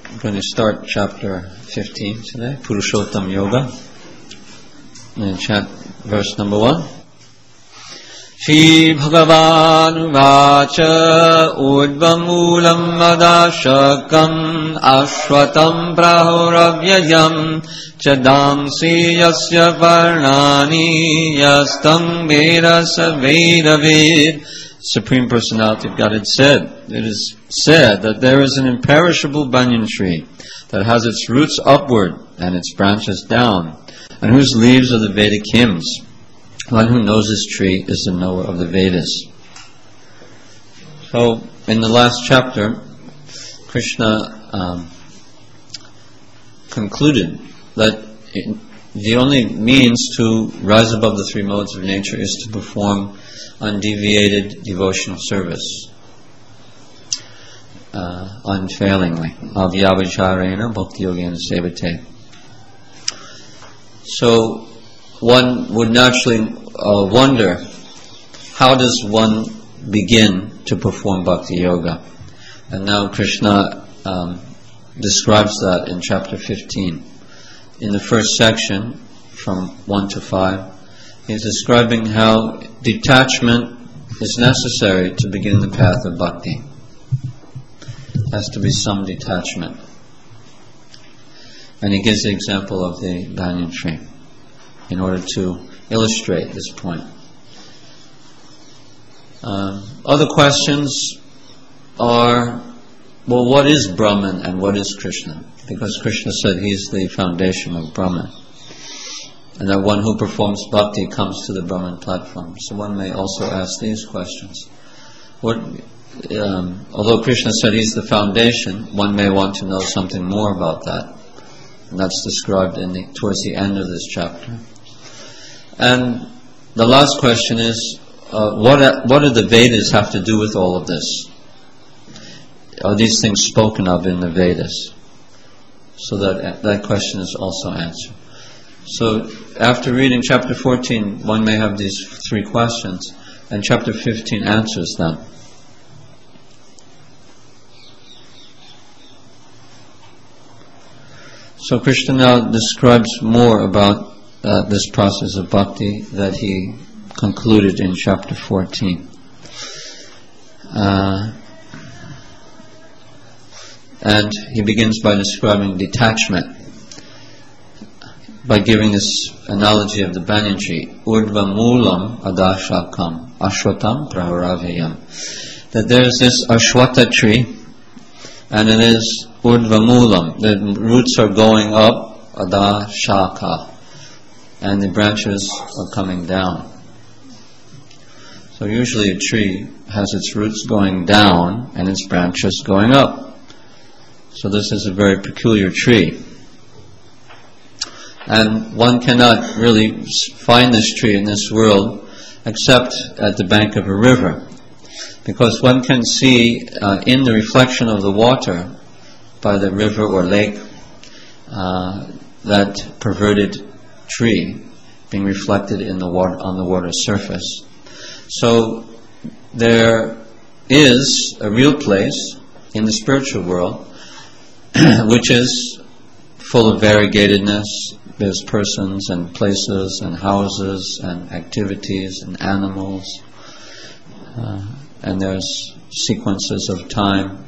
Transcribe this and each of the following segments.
I'm going to start chapter 15 today, Purushottam Yoga, and verse number 1. Shri Bhagavan Vacha Udvamulam Madashakam Ashwatam Prahoravyayam Chadamsi Yasya Varnani Yastam Vedasa Vedavid. Supreme Personality of Godhead said, it is said that there is an imperishable banyan tree that has its roots upward and its branches down, and whose leaves are the Vedic hymns. One who knows this tree is the knower of the Vedas. So, in the last chapter, Krishna concluded that the only means to rise above the three modes of nature is to perform undeviated devotional service, unfailingly. Avyavacharena bhakti yogena sevate. So one would naturally wonder, how does one begin to perform bhakti yoga? And now Krishna describes that in chapter 15. In the first section, from 1 to 5, he's describing how detachment is necessary to begin the path of bhakti. There has to be some detachment. And he gives the example of the banyan tree in order to illustrate this point. Other questions are, well, what is Brahman and what is Krishna? Because Krishna said he's the foundation of Brahman, and that one who performs bhakti comes to the Brahman platform. So one may also ask these questions. Although Krishna said he's the foundation, one may want to know something more about that. And that's described towards the end of this chapter. And the last question is, what do the Vedas have to do with all of this? Are these things spoken of in the Vedas? So that question is also answered. So after reading chapter 14, one may have these three questions, and chapter 15 answers them. So Krishna now describes more about this process of bhakti that he concluded in chapter 14. And he begins by describing detachment, by giving this analogy of the banyan tree, Urdhva Moolam Adashakam Ashwatam Prahoravyayam. That there is this Ashwata tree, and it is Urdhva Moolam. The roots are going up, Adashaka, and the branches are coming down. So usually a tree has its roots going down and its branches going up. So this is a very peculiar tree. And one cannot really find this tree in this world except at the bank of a river, because one can see in the reflection of the water by the river or lake that perverted tree being reflected in the water, on the water surface. So there is a real place in the spiritual world which is full of variegatedness. There's persons and places and houses and activities and animals, and there's sequences of time,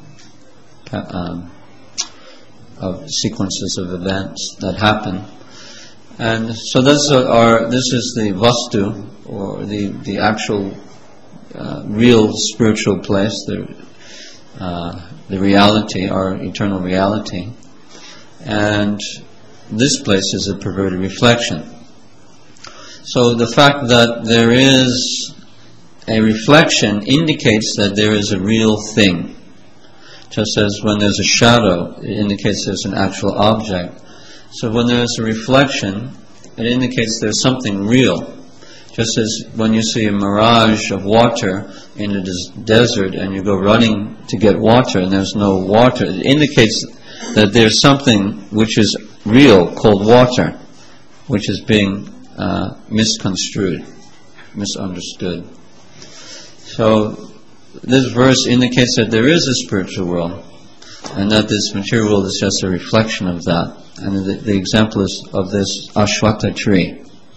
of sequences of events that happen. And so this is the vastu, or the actual real spiritual place, the reality, our eternal reality. And this place is a perverted reflection. So the fact that there is a reflection indicates that there is a real thing. Just as when there's a shadow, it indicates there's an actual object. So when there's a reflection, it indicates there's something real. Just as when you see a mirage of water in a desert and you go running to get water and there's no water, it indicates that there's something which is real called water, which is being misconstrued, misunderstood. So this verse indicates that there is a spiritual world, and that this material world is just a reflection of that. And the example is of this Ashwatha tree.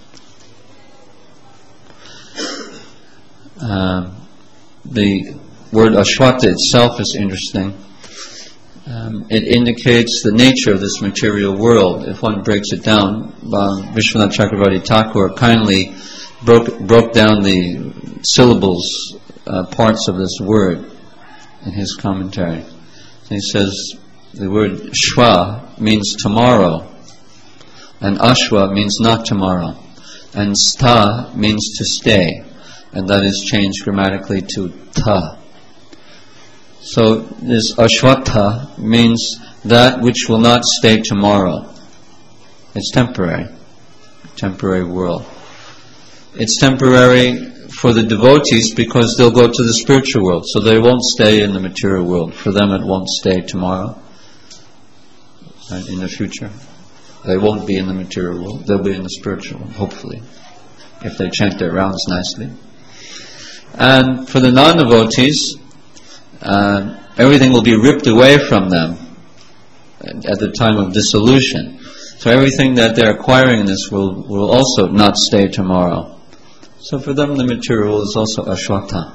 The word Ashwatha itself is interesting. It indicates the nature of this material world. If one breaks it down, Vishwanath Chakravarti Thakur kindly broke down the syllables, parts of this word in his commentary. And he says the word Shwa means tomorrow, and Ashwa means not tomorrow, and Stha means to stay, and that is changed grammatically to Ta. So this Ashwatha means that which will not stay tomorrow. It's temporary world. It's temporary for the devotees because they'll go to the spiritual world, so they won't stay in the material world. For them it won't stay tomorrow, right, in the future. They won't be in the material world, they'll be in the spiritual world, hopefully, if they chant their rounds nicely. And for the non-devotees, everything will be ripped away from them at the time of dissolution. So everything that they're acquiring in this world will also not stay tomorrow. So for them the material is also Ashwatha.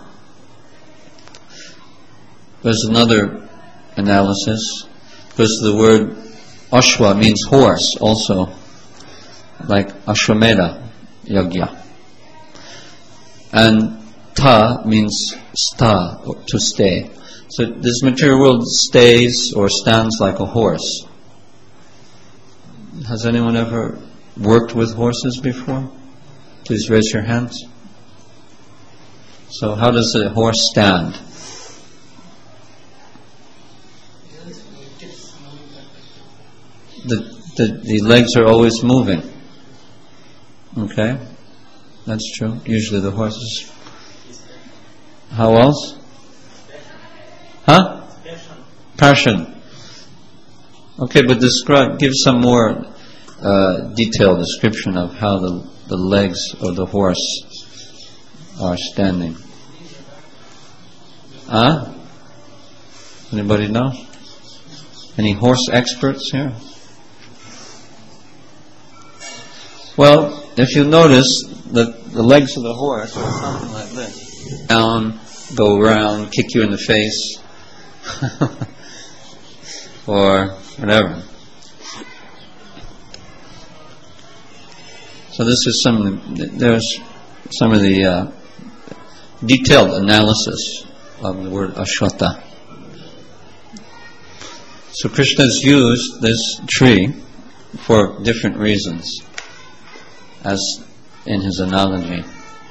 There's another analysis, because the word Ashwa means horse also, like Ashwamedha Yagya. And Ta means sta, to stay. So this material world stays or stands like a horse. Has anyone ever worked with horses before? Please raise your hands. So how does a horse stand? The legs are always moving. Okay? That's true. Usually the horses. How else? Huh? Passion. Okay, but give some more detailed description of how the legs of the horse are standing. Huh? Anybody know? Any horse experts here? Well, if you notice that the legs of the horse are something like this. Down, go around, kick you in the face, or whatever. So there's some of the detailed analysis of the word Ashwatha. So Krishna's used this tree for different reasons, as in his analogy.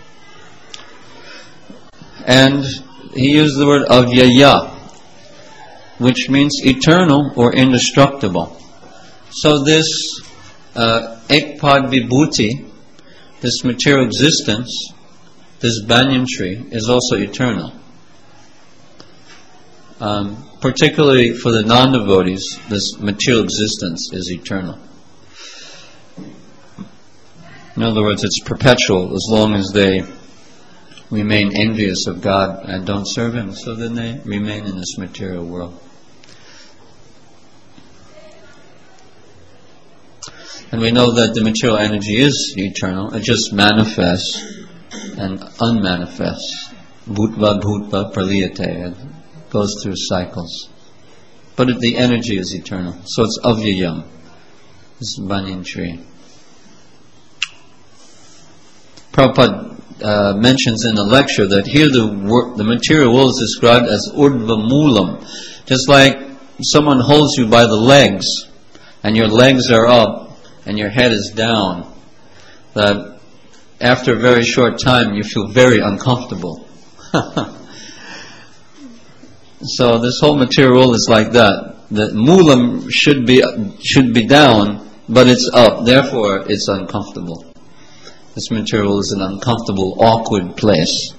And he used the word avyaya, which means eternal or indestructible. So this ekpad vibhuti, this material existence, this banyan tree, is also eternal. Particularly for the non-devotees, this material existence is eternal. In other words, it's perpetual as long as they remain envious of God and don't serve Him, so then they remain in this material world. And we know that the material energy is eternal, it just manifests and unmanifests. Bhutva bhutva praliyate, it goes through cycles. But the energy is eternal, so it's avyayam, this banyan tree. Prabhupada mentions in a lecture that here the material world is described as urdhva moolam. Just like someone holds you by the legs, and your legs are up, and your head is down, that after a very short time you feel very uncomfortable. So this whole material world is like that. The moolam should be down, but it's up, therefore it's uncomfortable. This material is an uncomfortable, awkward place,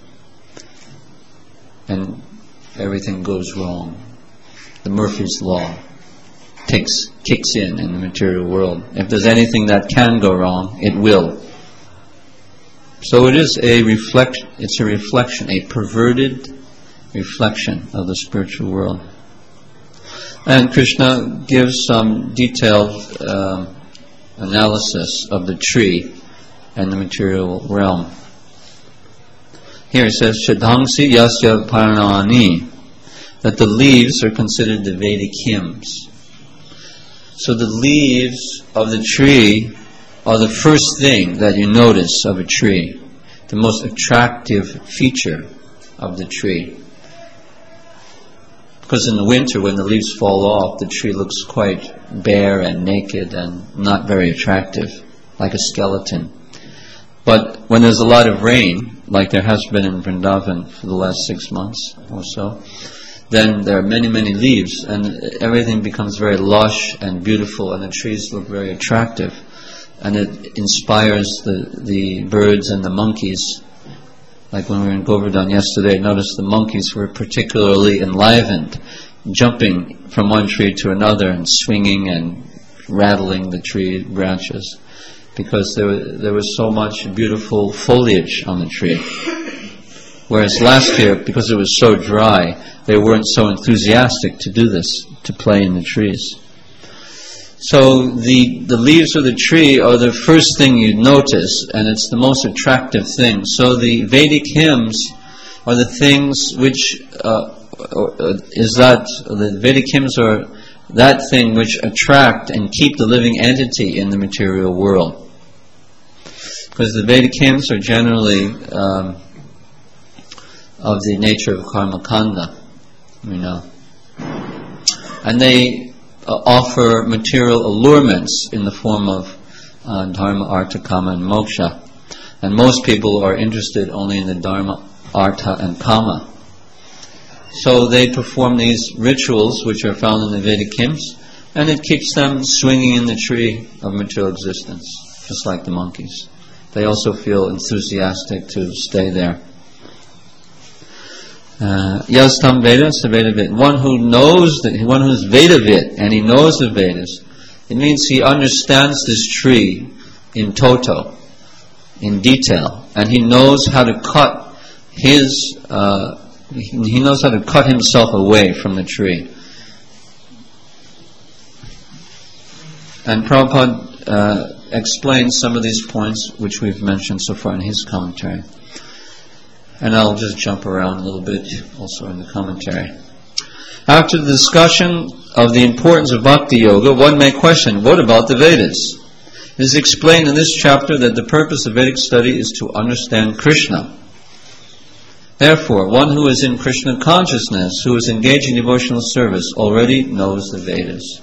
and everything goes wrong. The Murphy's Law kicks in the material world. If there's anything that can go wrong, it will. So it is a reflection. It's a reflection, a perverted reflection of the spiritual world. And Krishna gives some detailed analysis of the tree and the material realm. Here it says, Shadhangsi Yasya Paranani, that the leaves are considered the Vedic hymns. So the leaves of the tree are the first thing that you notice of a tree, the most attractive feature of the tree. Because in the winter, when the leaves fall off, the tree looks quite bare and naked and not very attractive, like a skeleton. But when there's a lot of rain, like there has been in Vrindavan for the last 6 months or so, then there are many, many leaves, and everything becomes very lush and beautiful, and the trees look very attractive. And it inspires the birds and the monkeys. Like when we were in Govardhan yesterday, I noticed the monkeys were particularly enlivened, jumping from one tree to another and swinging and rattling the tree branches, because there was so much beautiful foliage on the tree. Whereas last year, because it was so dry, they weren't so enthusiastic to do this, to play in the trees. So the leaves of the tree are the first thing you'd notice, and it's the most attractive thing. So the Vedic hymns are the things which the Vedic hymns are that thing which attract and keep the living entity in the material world. Because the Vedic hymns are generally of the nature of karma kanda, and they offer material allurements in the form of dharma, artha, kama, and moksha. And most people are interested only in the dharma, artha, and kama. So they perform these rituals which are found in the Vedic hymns, and it keeps them swinging in the tree of material existence, just like the monkeys. They also feel enthusiastic to stay there. Yastam Vedas, Vedavid. One who knows one who is Vedavid, and he knows the Vedas, it means he understands this tree in toto, in detail, and he knows how to cut he knows how to cut himself away from the tree. And Prabhupada explains some of these points which we've mentioned so far in his commentary. And I'll just jump around a little bit also in the commentary. After the discussion of the importance of Bhakti Yoga, one may question, what about the Vedas? It is explained in this chapter that the purpose of Vedic study is to understand Krishna. Therefore, one who is in Krishna consciousness, who is engaged in devotional service, already knows the Vedas.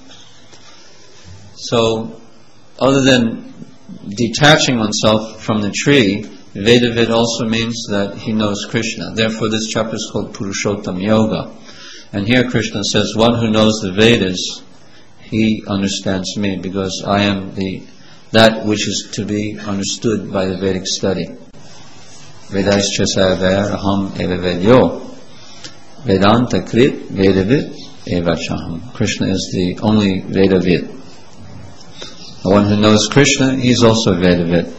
So, other than detaching oneself from the tree, Vedavid also means that he knows Krishna. Therefore, this chapter is called Purushottam Yoga. And here Krishna says, one who knows the Vedas, he understands me, because I am that which is to be understood by the Vedic study. Vedaischa Sarvaya Aham Eva Vedyo Vedanta Krit Vedavid Evachaham. Krishna is the only Vedavid. The one who knows Krishna, he is also Vedavid.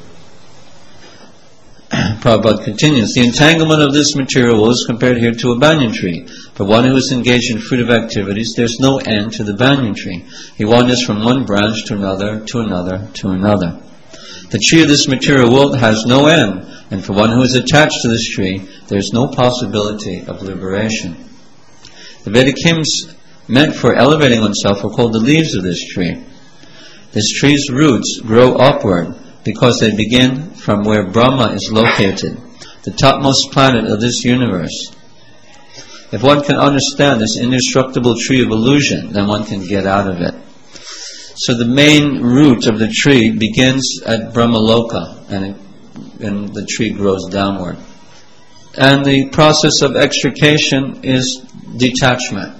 Prabhupada continues, the entanglement of this material world is compared here to a banyan tree. For one who is engaged in fruitive activities, there is no end to the banyan tree. He wanders from one branch to another, to another, to another. The tree of this material world has no end, and for one who is attached to this tree, there is no possibility of liberation. The Vedic hymns meant for elevating oneself are called the leaves of this tree. This tree's roots grow upward, because they begin from where Brahma is located, the topmost planet of this universe. If one can understand this indestructible tree of illusion, then one can get out of it. So the main root of the tree begins at Brahmaloka, and the tree grows downward. And the process of extrication is detachment.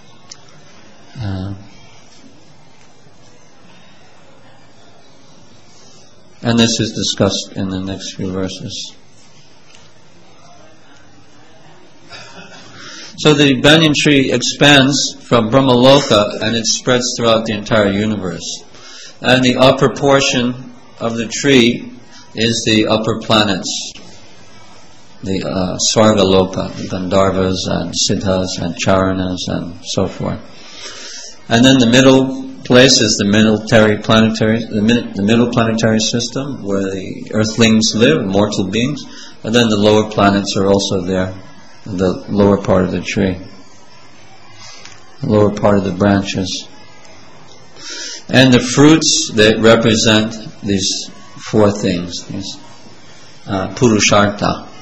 And this is discussed in the next few verses. So the banyan tree expands from Brahmaloka, and it spreads throughout the entire universe. And the upper portion of the tree is the upper planets, the Svargaloka, the Gandharvas and Siddhas and Charanas and so forth. And then the middle place is the middle planetary system, where the earthlings live, mortal beings. And then the lower planets are also there, the lower part of the tree, the lower part of the branches. And the fruits that represent these four things, these Purushartha,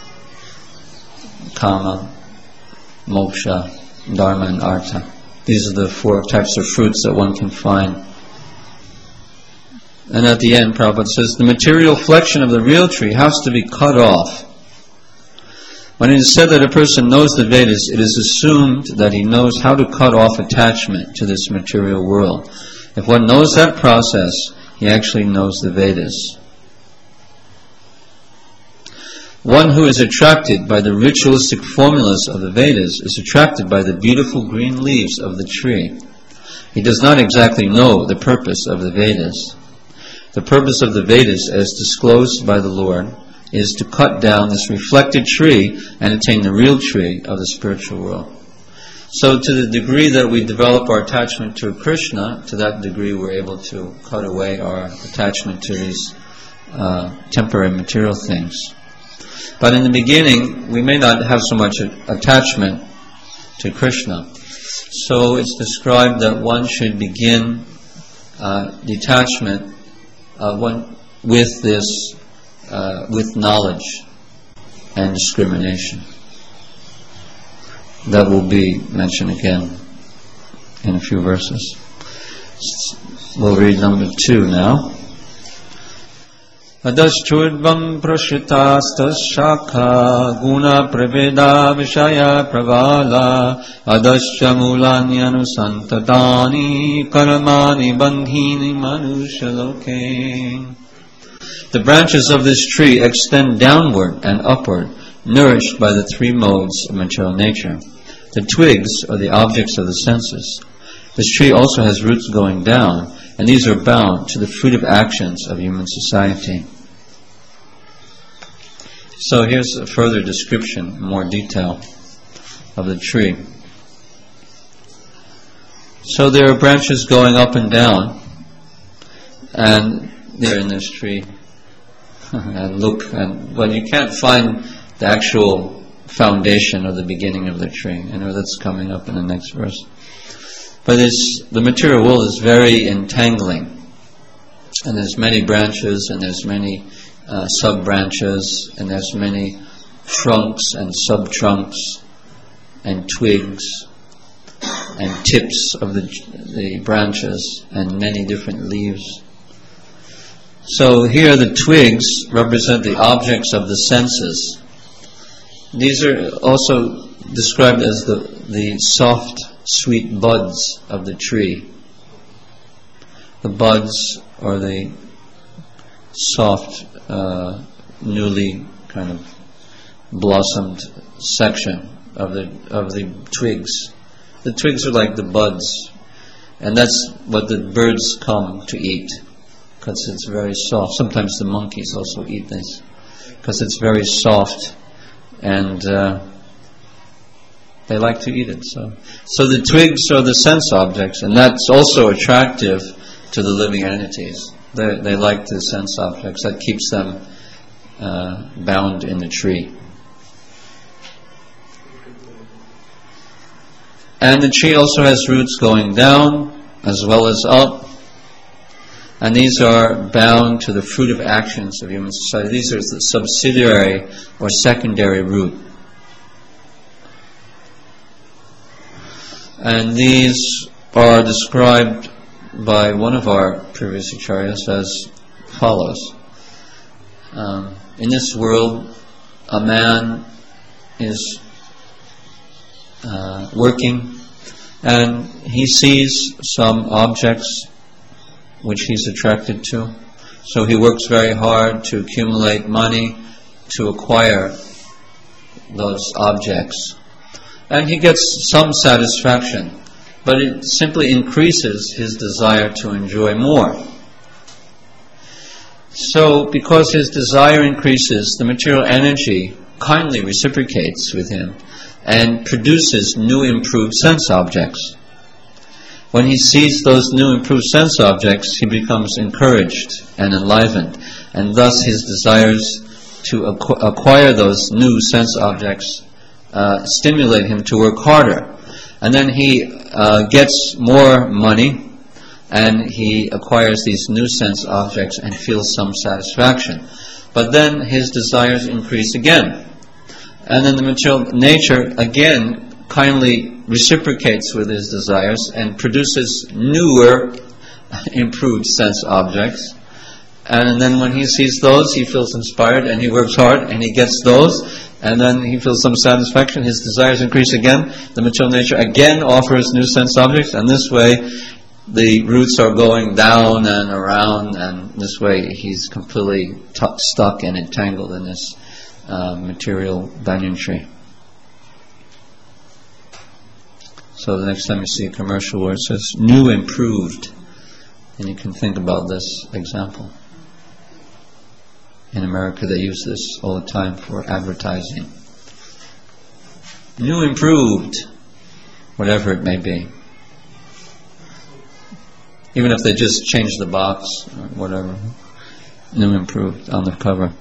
Kama, Moksha, Dharma, and Artha. These are the four types of fruits that one can find. And at the end, Prabhupada says, the material flexion of the real tree has to be cut off. When it is said that a person knows the Vedas, it is assumed that he knows how to cut off attachment to this material world. If one knows that process, he actually knows the Vedas. One who is attracted by the ritualistic formulas of the Vedas is attracted by the beautiful green leaves of the tree. He does not exactly know the purpose of the Vedas. The purpose of the Vedas, as disclosed by the Lord, is to cut down this reflected tree and attain the real tree of the spiritual world. So to the degree that we develop our attachment to Krishna, to that degree we're able to cut away our attachment to these temporary material things. But in the beginning, we may not have so much attachment to Krishna. So it's described that one should begin detachment with knowledge and discrimination. That will be mentioned again in a few verses. We'll read number 2 now. Adaschudvam prashitastaschakha guna praveda vishaya pravala adascha mulanyanusantadani karamani bandhini manushaloke. The branches of this tree extend downward and upward, nourished by the three modes of material nature. The twigs are the objects of the senses. This tree also has roots going down, and these are bound to the fruit of actions of human society. So here's a further description, more detail of the tree. So there are branches going up and down, and they're in this tree. And look, but you can't find the actual foundation or the beginning of the tree. I know that's coming up in the next verse. But the material world is very entangling, and there's many branches, and there's many sub-branches, and there's many trunks and sub-trunks and twigs and tips of the branches and many different leaves. So here the twigs represent the objects of the senses. These are also described as the soft, sweet buds of the tree. The buds are the soft, newly kind of blossomed section of the twigs. The twigs are like the buds, and that's what the birds come to eat, because it's very soft. Sometimes the monkeys also eat this, because it's very soft, and they like to eat it. So the twigs are the sense objects, and that's also attractive to the living entities. They like the sense objects. That keeps them bound in the tree. And the tree also has roots going down as well as up, and these are bound to the fruit of actions of human society. These are the subsidiary or secondary root. And these are described by one of our previous acharyas as follows. In this world, a man is working, and he sees some objects which he's attracted to. So he works very hard to accumulate money to acquire those objects. And he gets some satisfaction, but it simply increases his desire to enjoy more. So because his desire increases, the material energy kindly reciprocates with him and produces new improved sense objects. when he sees those new improved sense objects, he becomes encouraged and enlivened, and thus his desires to acquire those new sense objects stimulate him to work harder. And then he gets more money, and he acquires these new sense objects and feels some satisfaction. But then his desires increase again. And then the material nature again kindly reciprocates with his desires and produces newer, improved sense objects. And then when he sees those, he feels inspired and he works hard and he gets those, and then he feels some satisfaction, his desires increase again, the material nature again offers new sense objects, and this way the roots are going down and around, and this way he's completely stuck and entangled in this material banyan tree. So the next time you see a commercial where it says new improved, and you can think about this example. In America they use this all the time for advertising. New improved, whatever it may be. Even if they just change the box or whatever. New improved on the cover.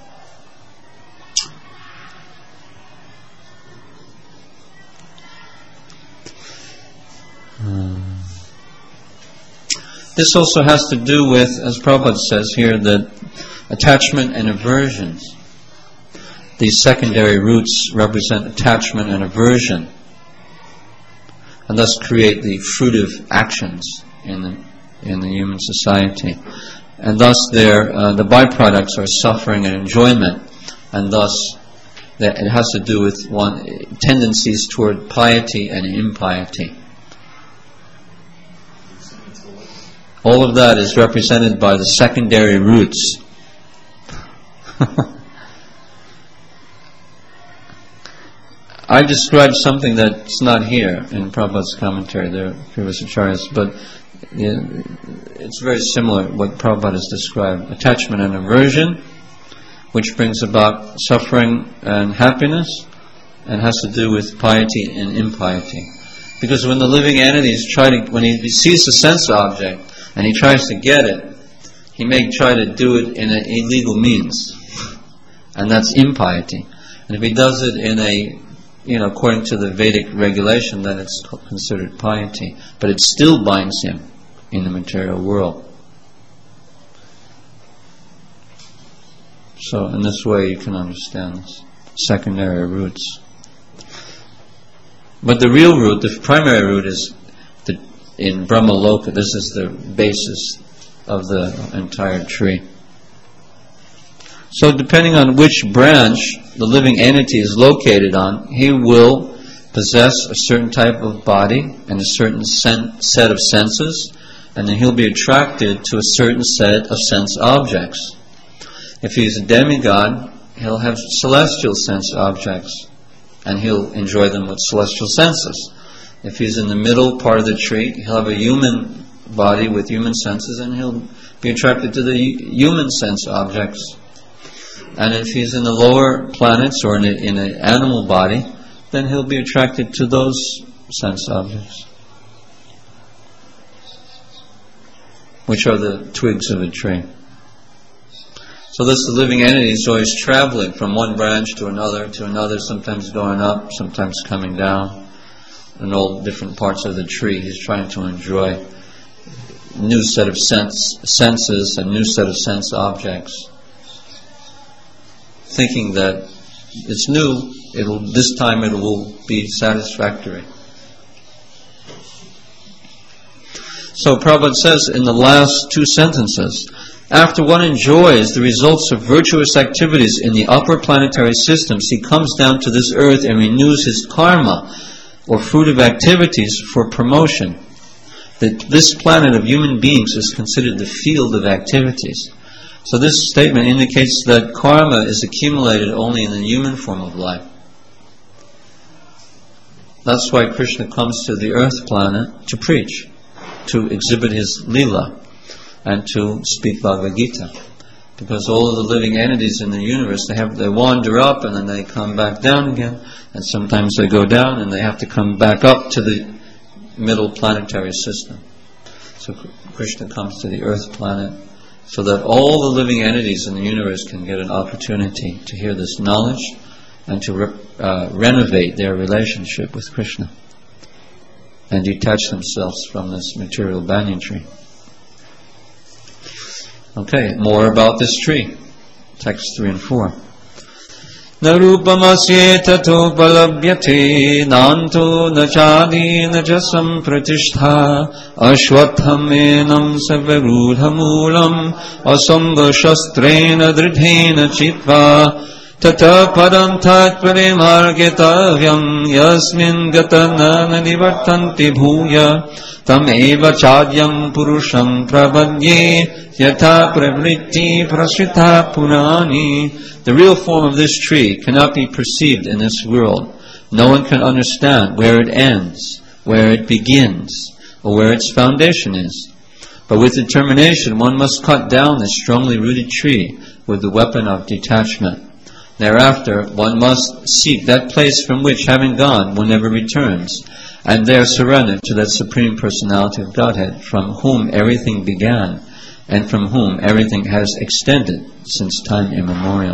This also has to do with, as Prabhupada says here, that attachment and aversions. These secondary roots represent attachment and aversion, and thus create the fruitive actions in the human society. And thus the byproducts are suffering and enjoyment, and thus it has to do with tendencies toward piety and impiety. All of that is represented by the secondary roots. I described something that's not here in Prabhupada's commentary, there are previous acharyas, but it's very similar what Prabhupada has described. Attachment and aversion, which brings about suffering and happiness, and has to do with piety and impiety. Because when the living entities when he sees a sense object and he tries to get it, he may try to do it in an illegal means, and that's impiety. And if he does it in according to the Vedic regulation, then it's considered piety, but it still binds him in the material world. So in this way you can understand this secondary roots. But the real root, the primary root, is in Brahmaloka. This is the basis of the entire tree. So depending on which branch the living entity is located on, he will possess a certain type of body and a certain set of senses, and then he'll be attracted to a certain set of sense objects. If he's a demigod, he'll have celestial sense objects, and he'll enjoy them with celestial senses. If he's in the middle part of the tree, he'll have a human body with human senses, and he'll be attracted to the human sense objects. And if he's in the lower planets or in an animal body, then he'll be attracted to those sense objects, which are the twigs of a tree. So thus the living entity is always traveling from one branch to another, sometimes going up, sometimes coming down, in all different parts of the tree. He's trying to enjoy a new set of senses, a new set of sense objects, thinking that it's new, this time it will be satisfactory. So Prabhupada says in the last two sentences, after one enjoys the results of virtuous activities in the upper planetary systems, he comes down to this earth and renews his karma, or fruitive activities, for promotion. That this planet of human beings is considered the field of activities. So this statement indicates that karma is accumulated only in the human form of life. That's why Krishna comes to the earth planet to preach, to exhibit his lila, and to speak Bhagavad Gita. Because all of the living entities in the universe, they wander up and then they come back down again, and sometimes they go down and they have to come back up to the middle planetary system. So Krishna comes to the earth planet so that all the living entities in the universe can get an opportunity to hear this knowledge and to renovate their relationship with Krishna and detach themselves from this material banyan tree. Okay, more about this tree. Text 3 and 4. Na rupamasye tato palabhyate nanto na chadi na jasam pratishtha ashwatham enam savarudhamulam asanga shastrena dridhena chitva tata padam tat parimargetavyam yasmin gatana nivartanti bhuya tam eva chadyam purusham pravadye yatha pravritti prasita purani. The real form of this tree cannot be perceived in this world. No one can understand where it ends, where it begins, or where its foundation is. But with determination, one must cut down this strongly rooted tree with the weapon of detachment. Thereafter, one must seek that place from which, having gone, one never returns, and there surrender to that Supreme Personality of Godhead, from whom everything began, and from whom everything has extended since time immemorial.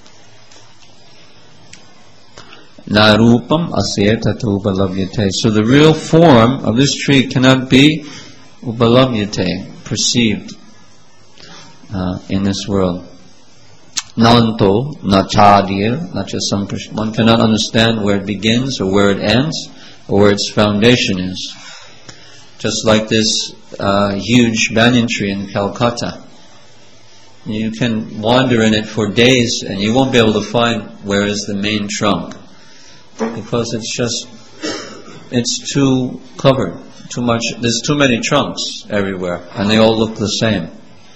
Narupam asyeta upalavyate. So the real form of this tree cannot be upalavyate, perceived in this world. Nanto, nachadir, not just some. One cannot understand where it begins or where it ends or where its foundation is. Just like this huge banyan tree in Calcutta. You can wander in it for days and you won't be able to find where is the main trunk, because it's too covered, too much. There's too many trunks everywhere and they all look the same.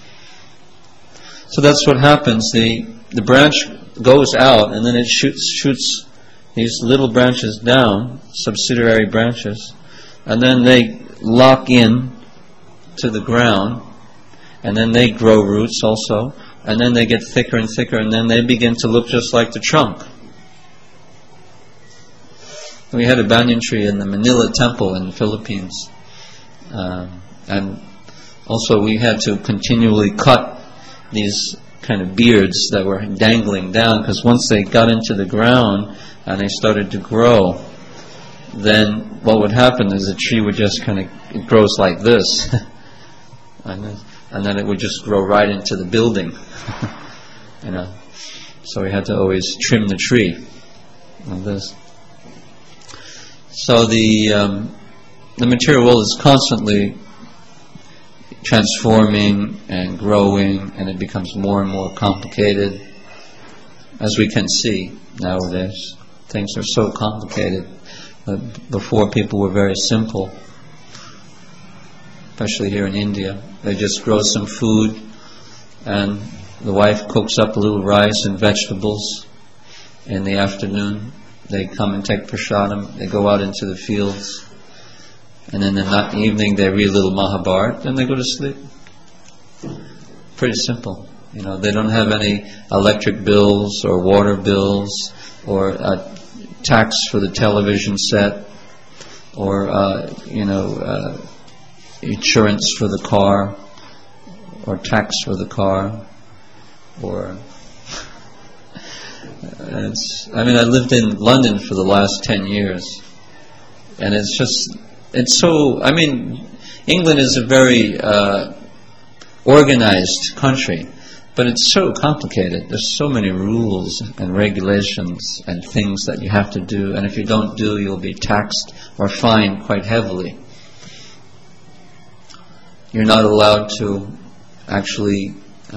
So that's what happens. The branch goes out and then it shoots these little branches down, subsidiary branches, and then they lock in to the ground, and then they grow roots also, and then they get thicker and thicker, and then they begin to look just like the trunk. We had a banyan tree in the Manila temple in the Philippines, and also we had to continually cut these kind of beards that were dangling down, because once they got into the ground and they started to grow, then what would happen is the tree would just it grows like this, and then it would just grow right into the building, So we had to always trim the tree like this. So the material world is constantly transforming and growing, and it becomes more and more complicated. As we can see nowadays, things are so complicated. Before, people were very simple, especially here in India. They just grow some food, and the wife cooks up a little rice and vegetables. In the afternoon, they come and take prasadam. They go out into the fields, and then in the evening they read a little Mahabharata, and they go to sleep. Pretty simple. They don't have any electric bills or water bills or tax for the television set, or insurance for the car, or tax for the car, or I lived in London for the last 10 years, and England is a very organized country, but it's so complicated. There's so many rules and regulations and things that you have to do, and if you don't do, you'll be taxed or fined quite heavily. You're not allowed to actually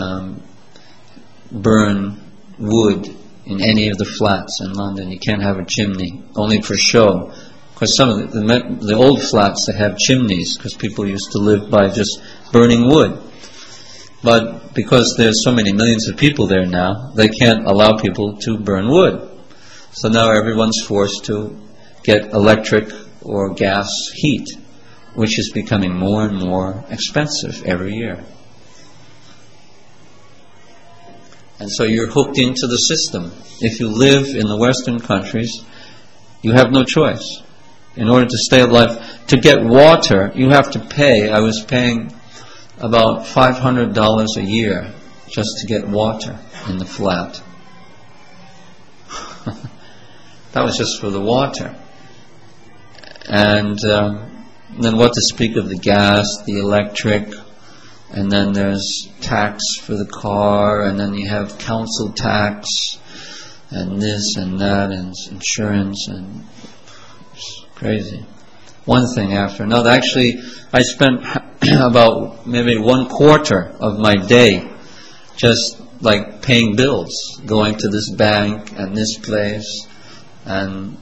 burn wood in any of the flats in London. You can't have a chimney, only for show. Because some of the old flats, they have chimneys, because people used to live by just burning wood. But because there's so many millions of people there now, they can't allow people to burn wood. So now everyone's forced to get electric or gas heat, which is becoming more and more expensive every year. And so you're hooked into the system. If you live in the Western countries, you have no choice. In order to stay alive, to get water, you have to pay. I was paying about $500 a year just to get water in the flat. That was just for the water. And then what to speak of the gas, the electric, and then there's tax for the car, and then you have council tax, and this and that, and insurance, and it's crazy. One thing after another. Actually, I spent about maybe 1/4 of my day just like paying bills, going to this bank and this place, and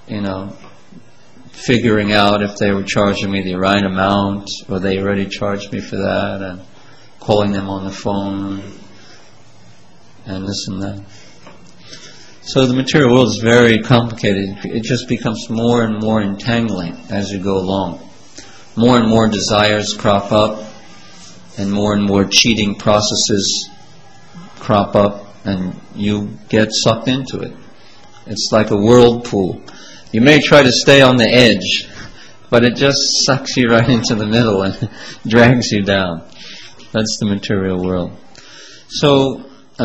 figuring out if they were charging me the right amount, or they already charged me for that, and calling them on the phone, and this and that. So the material world is very complicated. It just becomes more and more entangling as you go along. More and more desires crop up, and more cheating processes crop up, and you get sucked into it. It's like a whirlpool. You may try to stay on the edge, but it just sucks you right into the middle and drags you down. That's the material world. So,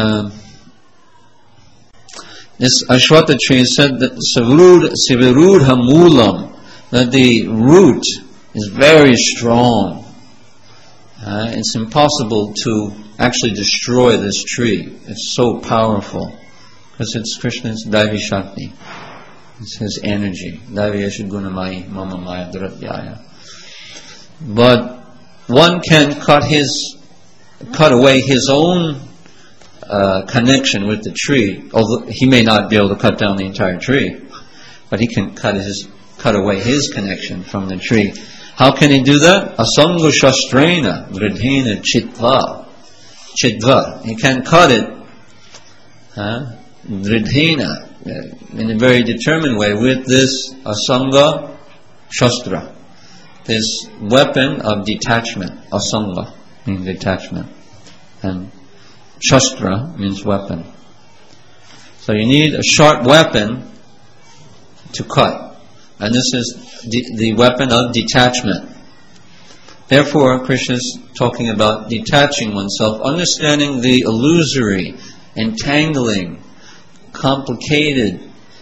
this Ashwatha tree said that Sivirudha Moolam, that the root is very strong. It's impossible to actually destroy this tree. It's so powerful, because it's Krishna's Daivi Shakti. It's his energy. Daiviyeshu Gunamai Mama Maya Dharatyaya. But one can cut away his own connection with the tree, although he may not be able to cut down the entire tree, but he can cut away his connection from the tree. How can he do that? Asanga shastrena vridhena chitva. He can cut it vridhena, in a very determined way, with this asanga shastra, this weapon of detachment. Asanga means detachment, and shastra means weapon. So you need a sharp weapon to cut, and this is the weapon of detachment. Therefore, Krishna is talking about detaching oneself, understanding the illusory, entangling, complicated,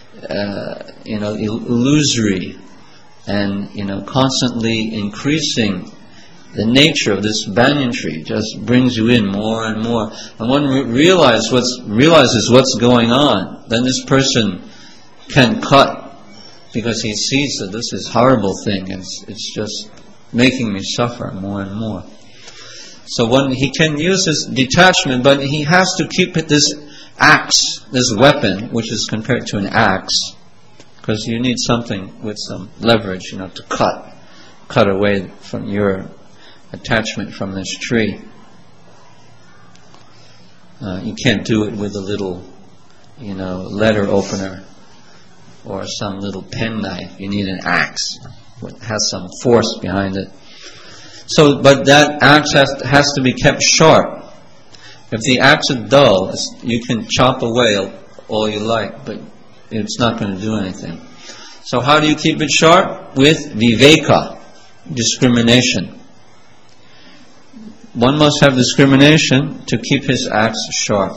illusory, and constantly increasing the nature of this banyan tree. Just brings you in more and more. And one realizes what's going on, then this person can cut, because he sees that this is a horrible thing. It's just making me suffer more and more. So he can use his detachment, but he has to keep this axe, this weapon, which is compared to an axe, because you need something with some leverage, to cut away from your attachment from this tree. You can't do it with a little, letter opener or some little penknife. You need an axe. It has some force behind it. So, but that axe has to be kept sharp. If the axe is dull, you can chop away all you like, but it's not going to do anything. So how do you keep it sharp? With viveka, discrimination. One must have discrimination to keep his axe sharp.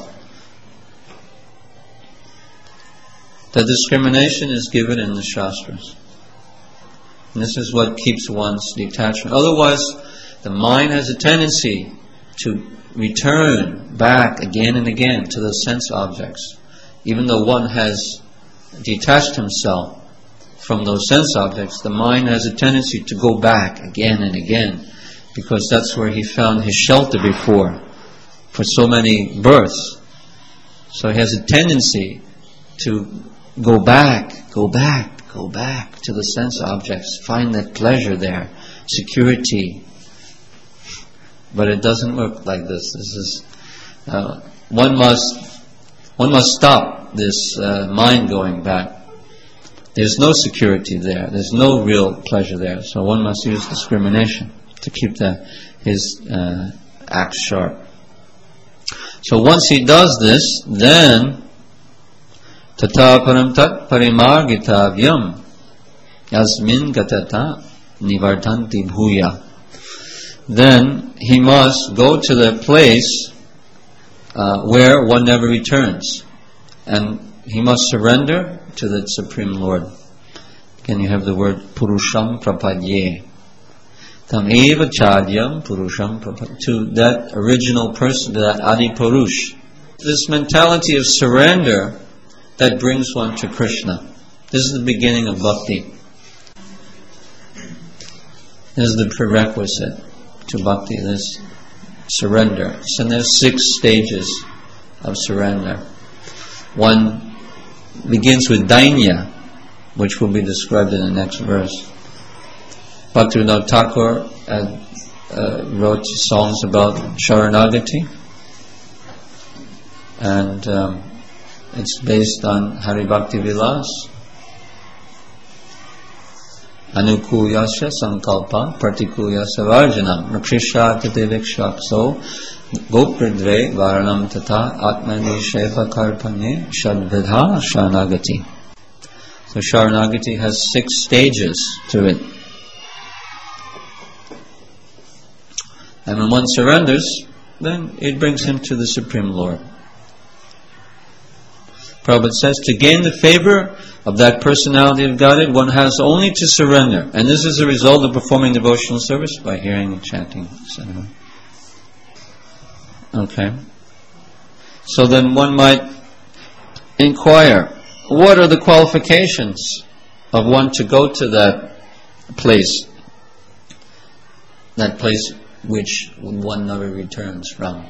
The discrimination is given in the Shastras. And this is what keeps one's detachment. Otherwise, the mind has a tendency to return back again and again to those sense objects. Even though one has detached himself from those sense objects, the mind has a tendency to go back again and again, because that's where he found his shelter before, for so many births. So he has a tendency to go back to the sense objects, find that pleasure there, security. But it doesn't work like this. This is one must stop this mind going back. There's no security there. There's no real pleasure there. So one must use discrimination to keep his axe sharp. So once he does this, then tata param tat parimargitavyam yasmin gatata nivartanti bhuya. Then he must go to the place where one never returns, and he must surrender to the Supreme Lord. Can you have the word Purusham Prapadye? Tam eva chadyam Purusham Prapadye. To that original person, to that Adi Purush. This mentality of surrender that brings one to Krishna. This is the beginning of bhakti. This is the prerequisite to bhakti, this surrender. So there's 6 stages of surrender. One begins with dainya, which will be described in the next verse. Bhaktivinoda Thakur wrote songs about Sharanagati, and it's based on Hari Bhakti Vilas. Anukulyasya sankalpa partikulyasya varjanam rakshishakati vikshakso gopridve varanam tata atmani shefa karpane shadvidha sharanagati. So Sharanagati has 6 stages to it. And when one surrenders, then it brings him to the Supreme Lord. Prabhupada says, to gain the favor of that personality of Godhead, one has only to surrender. And this is a result of performing devotional service by hearing and chanting, etc. Okay. So then one might inquire, what are the qualifications of one to go to that place which one never returns from?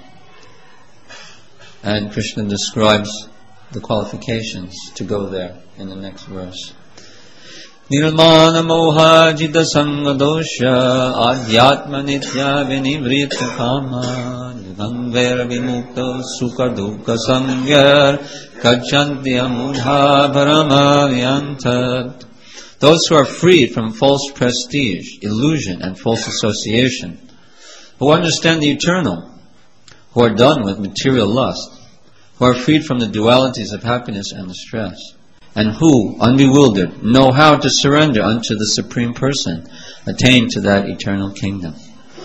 And Krishna describes the qualifications to go there in the next verse. Nirmana moha jita sanga dosha adhyatma nitya vinivrita kama gangvera vimukta sukha dukkha sangyar kachanti amudha parama vyantat. Those who are freed from false prestige, illusion and false association, who understand the eternal, who are done with material lust, who are freed from the dualities of happiness and distress, and who, unbewildered, know how to surrender unto the Supreme Person, attain to that eternal kingdom.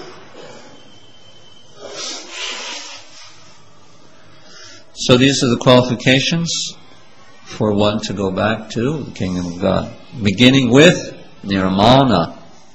So these are the qualifications for one to go back to the kingdom of God, beginning with nirmana.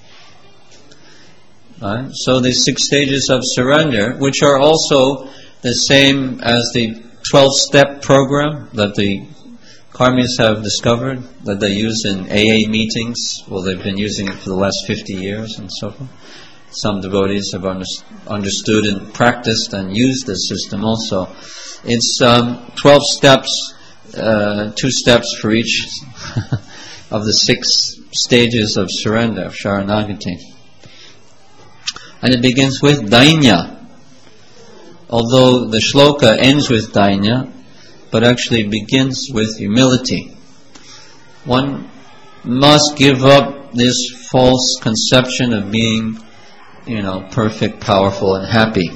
Right? So the 6 stages of surrender, which are also the same as the 12-step program that the Karmis have discovered, that they use in AA meetings. Well, they've been using it for the last 50 years and so forth. Some devotees have understood and practiced and used this system also. It's 12 steps, 2 steps for each of the 6 stages of surrender, of Sharanagati. And it begins with dainya. Although the shloka ends with dainya, but actually begins with humility. One must give up this false conception of being, perfect, powerful, and happy.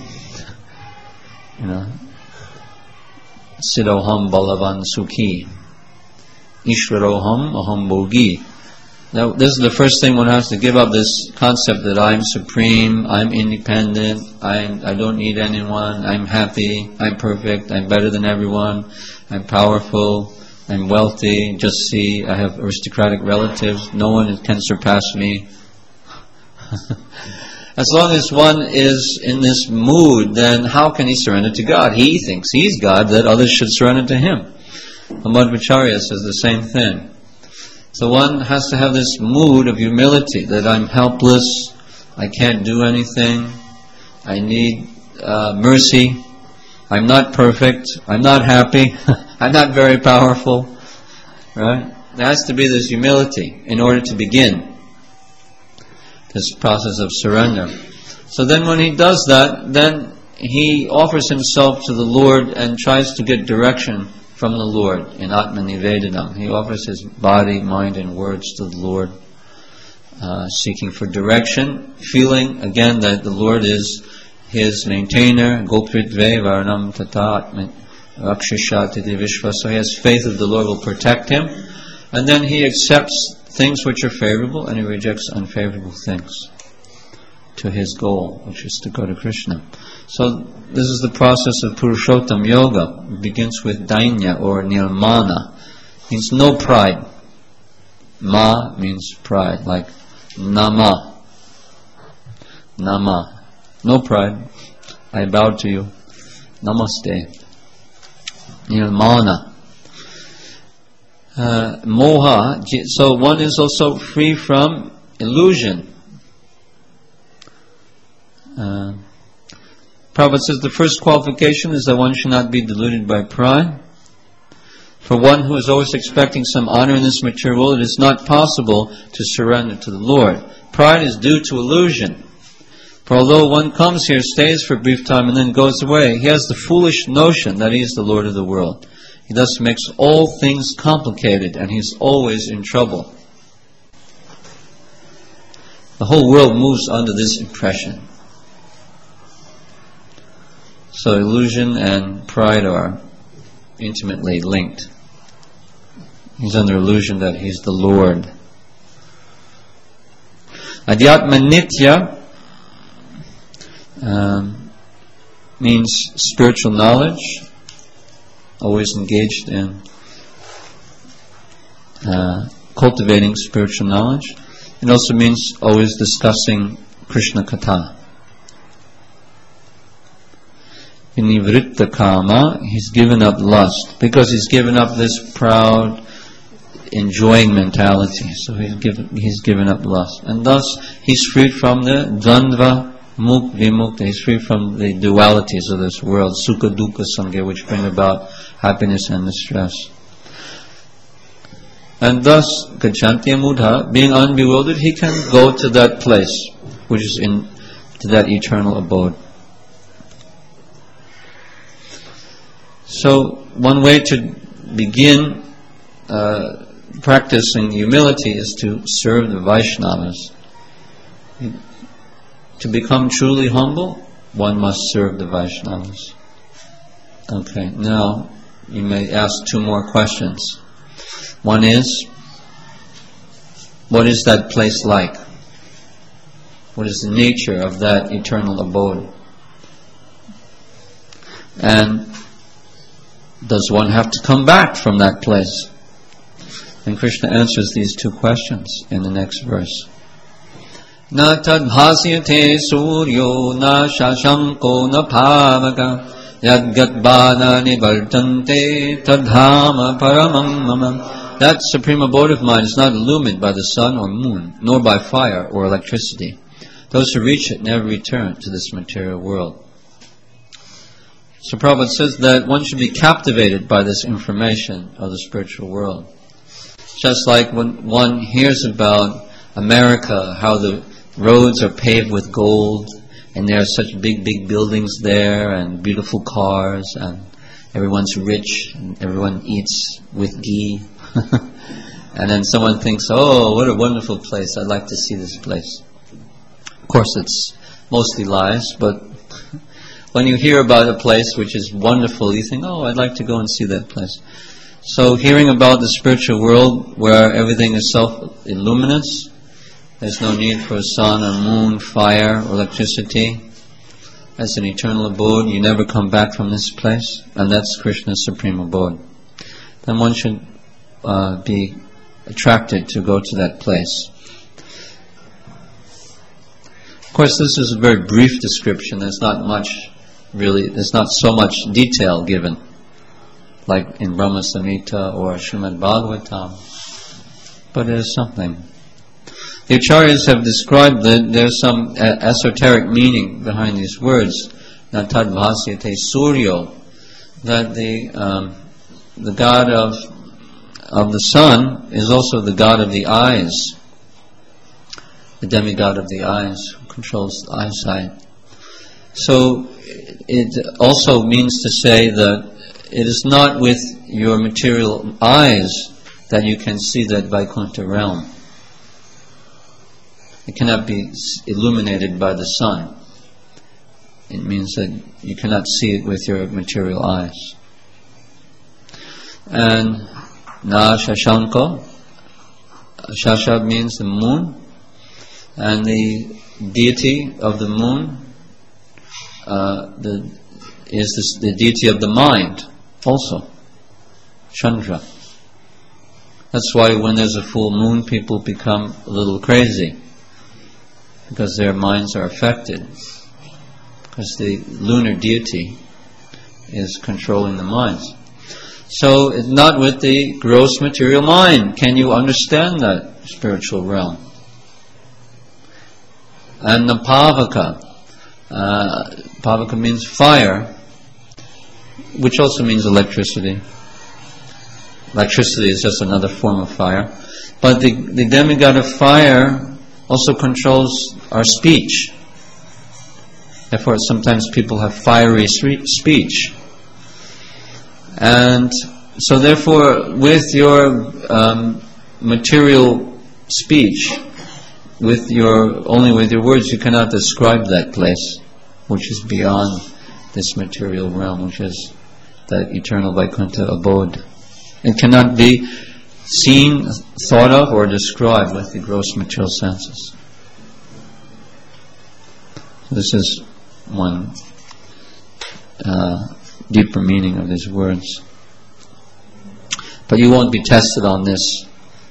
Siddhoham balavan sukhi, Ishvaroham aham bhogi. Now, this is the first thing one has to give up, this concept that I'm supreme, I'm independent, I don't need anyone, I'm happy, I'm perfect, I'm better than everyone, I'm powerful, I'm wealthy, just see, I have aristocratic relatives, no one can surpass me. As long as one is in this mood, then how can he surrender to God? He thinks he's God, that others should surrender to him. Madhvacharya says the same thing. So one has to have this mood of humility, that I'm helpless, I can't do anything, I need mercy, I'm not perfect, I'm not happy, I'm not very powerful. Right? There has to be this humility in order to begin this process of surrender. So then when he does that, then he offers himself to the Lord and tries to get direction from the Lord in Atma Nivedanam. He offers his body, mind and words to the Lord, seeking for direction, feeling again that the Lord is his maintainer, Gopritve Varanam Tata Rakshishati Vishva. So he has faith that the Lord will protect him, and then he accepts things which are favorable, and he rejects unfavorable things to his goal, which is to go to Krishna. So this is the process of Purushottam Yoga. It begins with Dainya or Nirmana. Means no pride. Ma means pride, like Nama. Nama. No pride. I bow to you. Namaste. Nirmana. Moha. So one is also free from illusion. Prabhupada says the first qualification is that one should not be deluded by pride. For one who is always expecting some honor in this material world, it is not possible to surrender to the Lord. Pride is due to illusion. For although one comes here, stays for a brief time, and then goes away, he has the foolish notion that he is the Lord of the world. He thus makes all things complicated, and he is always in trouble. The whole world moves under this impression. So illusion and pride are intimately linked. He's under illusion that he's the Lord. Adhyatma Nitya means spiritual knowledge, always engaged in cultivating spiritual knowledge. It also means always discussing Krishna Katha. Nivritta Kama, he's given up lust, because he's given up this proud, enjoying mentality. So he's given up lust. And thus, he's freed from the Dvandva Vimukta. He's free from the dualities of this world, Sukha Dukkha Sangha, which bring about happiness and distress. And thus, Gachanti Mudha, being unbewildered, he can go to that place, which is to that eternal abode. So, one way to begin practicing humility is to serve the Vaishnavas. To become truly humble, one must serve the Vaishnavas. Okay, now you may ask two more questions. One is, what is that place like? What is the nature of that eternal abode? And does one have to come back from that place? And Krishna answers these two questions in the next verse. Na tadbhasyate suryo na shashanko na bhavaka yadgatbana nivartante tadhama paramam mamam. That supreme abode of mine is not illumined by the sun or moon, nor by fire or electricity. Those who reach it never return to this material world. So Prabhupada says that one should be captivated by this information of the spiritual world. Just like when one hears about America, how the roads are paved with gold, and there are such big, big buildings there, and beautiful cars, and everyone's rich, and everyone eats with ghee. And then someone thinks, oh, what a wonderful place, I'd like to see this place. Of course, it's mostly lies, but when you hear about a place which is wonderful, you think, oh, I'd like to go and see that place. So hearing about the spiritual world where everything is self-illuminous, there's no need for sun or moon, fire, or electricity. As an eternal abode, you never come back from this place, and that's Krishna's supreme abode. Then one should be attracted to go to that place. Of course, this is a very brief description. There's not so much detail given, like in Brahma Samhita or Srimad Bhagavatam. But there's something. The Acharyas have described that there's some esoteric meaning behind these words. Natad bhasyate suryo, that the god of the sun is also the god of the eyes, the demigod of the eyes, who controls the eyesight. So it also means to say that it is not with your material eyes that you can see that Vaikuntha realm. It cannot be illuminated by the sun. It means that you cannot see it with your material eyes. And na shashanko, Shashab means the moon, and the deity of the moon is the deity of the mind also, Chandra. That's why when there's a full moon, people become a little crazy, because their minds are affected, because the lunar deity is controlling the minds. So it's not with the gross material mind. Can you understand that spiritual realm? And the Pavaka. Pavaka means fire, which also means electricity. Electricity is just another form of fire. But the demigod of fire also controls our speech. Therefore, sometimes people have fiery speech. And so therefore, with your material speech, only with your words, you cannot describe that place, which is beyond this material realm, which is that eternal Vaikuntha abode. It cannot be seen, thought of, or described with the gross material senses. This is one deeper meaning of these words. But you won't be tested on this.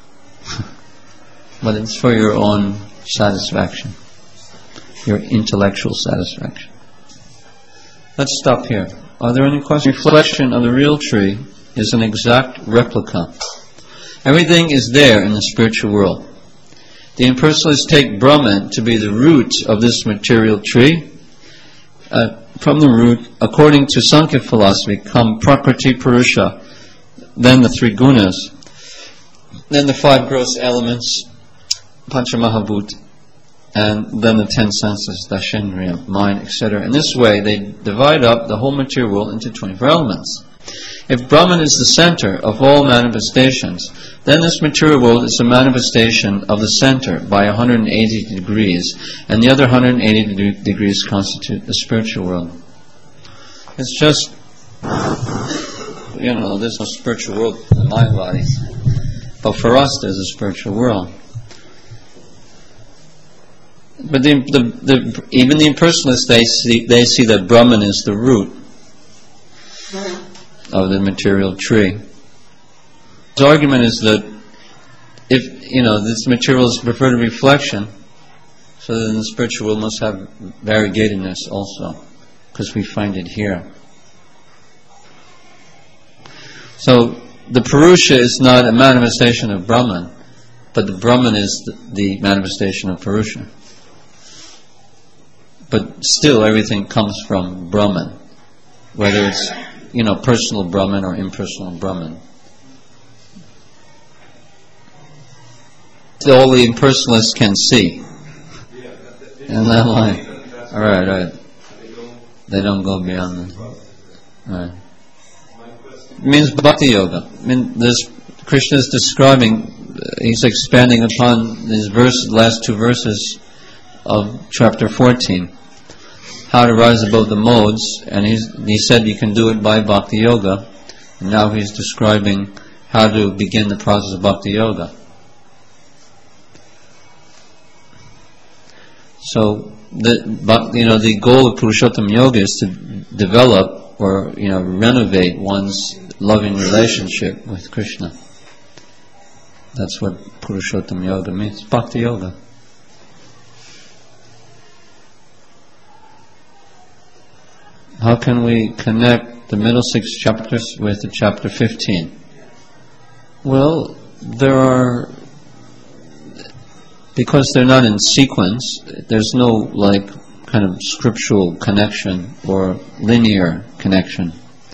But it's for your own satisfaction, your intellectual satisfaction. Let's stop here. Are there any questions? Reflection of the real tree is an exact replica. Everything is there in the spiritual world. The impersonalists take Brahman to be the root of this material tree. From the root, according to Sankhya philosophy, come Prakriti, Purusha, then the three gunas, then the five gross elements, Panchamahabhut, and then the 10 senses, Dashendriya, mind, etc. In this way, they divide up the whole material world into 24 elements. If Brahman is the center of all manifestations, then this material world is a manifestation of the center by 180 degrees, and the other 180 degrees constitute the spiritual world. It's just, there's no spiritual world in my body, but for us there's a spiritual world. But even the impersonalists, they see that Brahman is the root of the material tree. His argument is that if this material is preferred to reflection, so then the spiritual world must have variegatedness also, because we find it here. So the Purusha is not a manifestation of Brahman, but the Brahman is the manifestation of Purusha. But still everything comes from Brahman, whether it's personal Brahman or impersonal Brahman. All the impersonalists can see. In that line. Alright. They don't go beyond that. Right. It means bhakti yoga. Krishna is describing, he's expanding upon these last two verses of chapter 14. How to rise above the modes, and he said you can do it by bhakti yoga, and now he's describing how to begin the process of bhakti yoga. So the goal of Purushottam Yoga is to develop or renovate one's loving relationship with Krishna. That's what Purushottam Yoga means. Bhakti yoga. How can we connect the middle 6 chapters with the chapter 15? Well, because they're not in sequence, there's no kind of scriptural connection or linear connection.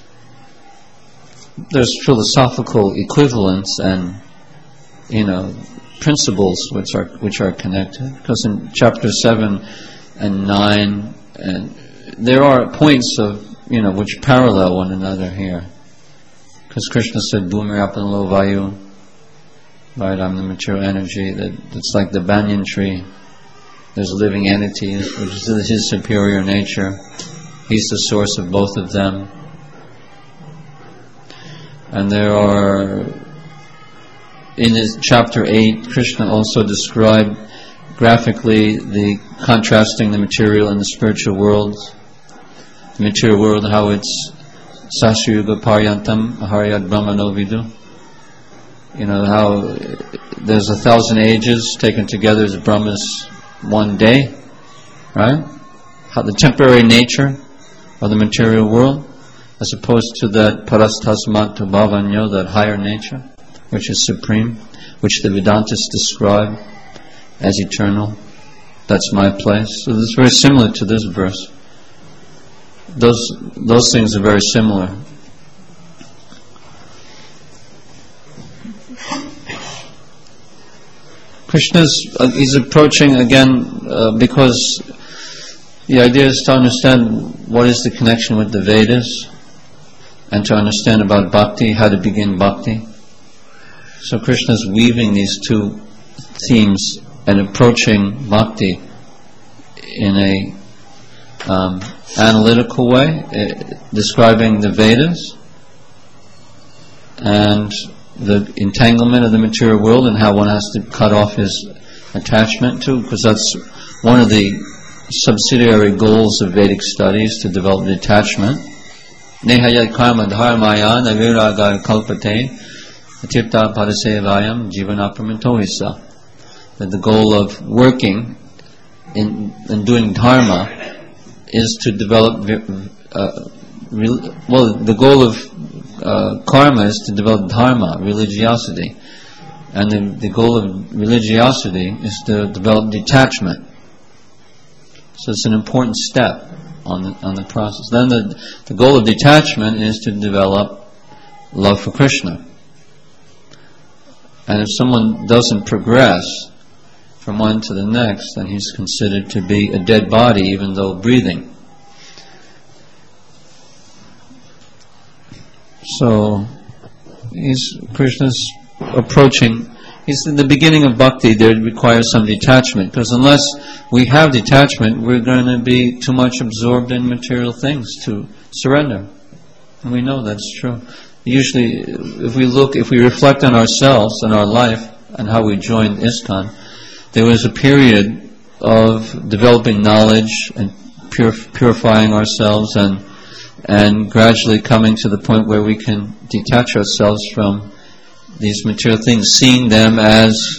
There's philosophical equivalents and principles which are connected. Because in chapter 7 and 9 and there are points of which parallel one another here, because Krishna said Bhumirapana Vayu, right? I'm the material energy. That's like the banyan tree. There's a living entity which is his superior nature. He's the source of both of them. And there are in his chapter 8, Krishna also described graphically the contrasting the material and the spiritual worlds. The material world, how it's Sasayuga Paryantam Haryad Brahmano Vidu. You know, how there's 1,000 ages taken together as Brahma's one day, right? How the temporary nature of the material world, as opposed to that Parastasmat Bhavanyo, that higher nature, which is supreme, which the Vedantists describe as eternal. That's my place. So this is very similar to this verse. Those things are very similar. He's approaching again because the idea is to understand what is the connection with the Vedas and to understand about bhakti, how to begin bhakti. So Krishna is weaving these two themes and approaching bhakti in a analytical way, describing the Vedas and the entanglement of the material world and how one has to cut off his attachment to, because that's one of the subsidiary goals of Vedic studies, to develop detachment. Nehayat karma dharmaya naviraga kalpate atirtha parasevayam jivanapramantohisa. That the goal of working in doing dharma is to develop the goal of karma is to develop dharma, religiosity, and the goal of religiosity is to develop detachment. So it's an important step on the process. Then the goal of detachment is to develop love for Krishna. And if someone doesn't progress from one to the next, then he's considered to be a dead body, even though breathing. So Krishna's approaching. He's in the beginning of bhakti. There requires some detachment, because unless we have detachment, we're going to be too much absorbed in material things to surrender. And we know that's true. Usually, if we reflect on ourselves and our life and how we joined ISKCON, there was a period of developing knowledge and purifying ourselves and gradually coming to the point where we can detach ourselves from these material things, seeing them as,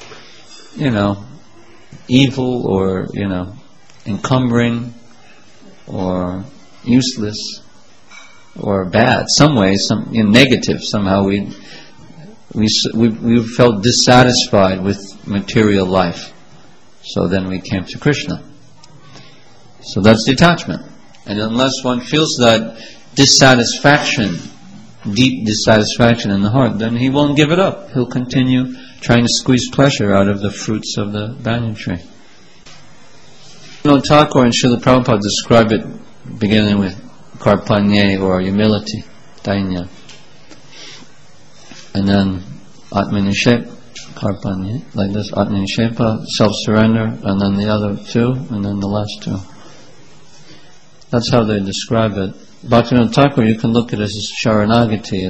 evil or, encumbering or useless or bad, some way, negative. Somehow we felt dissatisfied with material life. So then we came to Krishna. So that's detachment. And unless one feels that dissatisfaction, deep dissatisfaction in the heart, then he won't give it up. He'll continue trying to squeeze pleasure out of the fruits of the banyan tree. Thakur and Srila Prabhupada describe it beginning with karpanye, or humility, dainya. And then atmanishepa, karpanye, like this, atmanishepa, self-surrender, and then the other two, and then the last two. That's how they describe it. Bhaktivinoda Thakur, you can look at it as Sharanagati.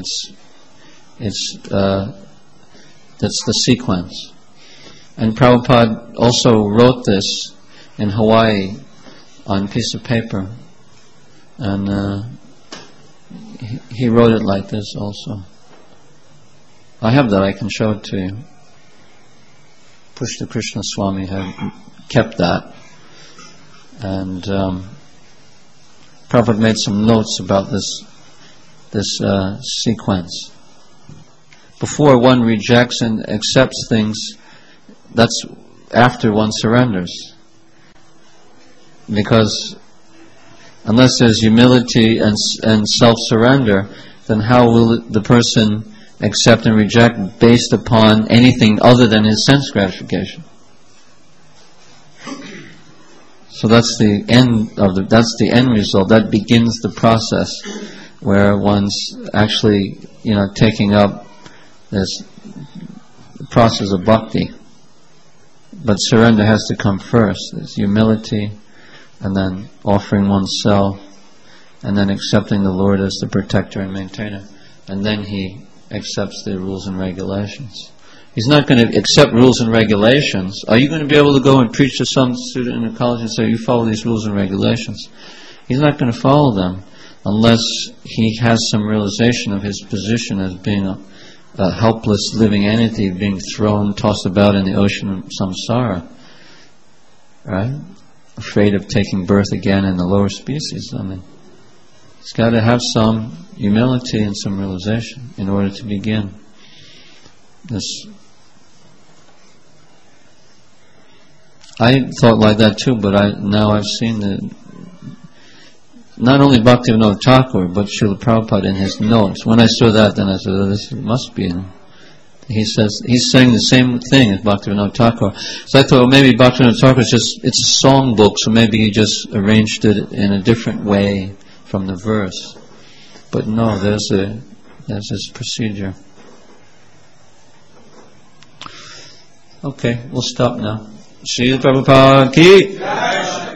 That's the sequence. And Prabhupada also wrote this in Hawaii on a piece of paper. And he wrote it like this also. I have that, I can show it to you. Pushta Krishna Swami had kept that. And Prabhupada made some notes about this sequence. Before one rejects and accepts things, that's after one surrenders. Because unless there's humility and self-surrender, then how will the person accept and reject based upon anything other than his sense gratification? So that's the end result. That begins the process where one's actually, taking up this process of bhakti. But surrender has to come first. There's humility, and then offering oneself, and then accepting the Lord as the protector and maintainer. And then he accepts the rules and regulations. He's not going to accept rules and regulations. Are you going to be able to go and preach to some student in a college and say, you follow these rules and regulations? He's not going to follow them unless he has some realization of his position as being a helpless living entity being tossed about in the ocean of samsara. Right? Afraid of taking birth again in the lower species. I mean, he's got to have some humility and some realization in order to begin this. I thought like that too, but now I've seen that not only Bhaktivinoda Thakur, but Srila Prabhupada in his notes. When I saw that, then I said, oh, this must be. He says, he's saying the same thing as Bhaktivinoda Thakur. So I thought, well, maybe Bhaktivinoda Thakur is it's a songbook, so maybe he just arranged it in a different way from the verse. But no, there's this procedure. Okay, we'll stop now. Srila Prabhupada ki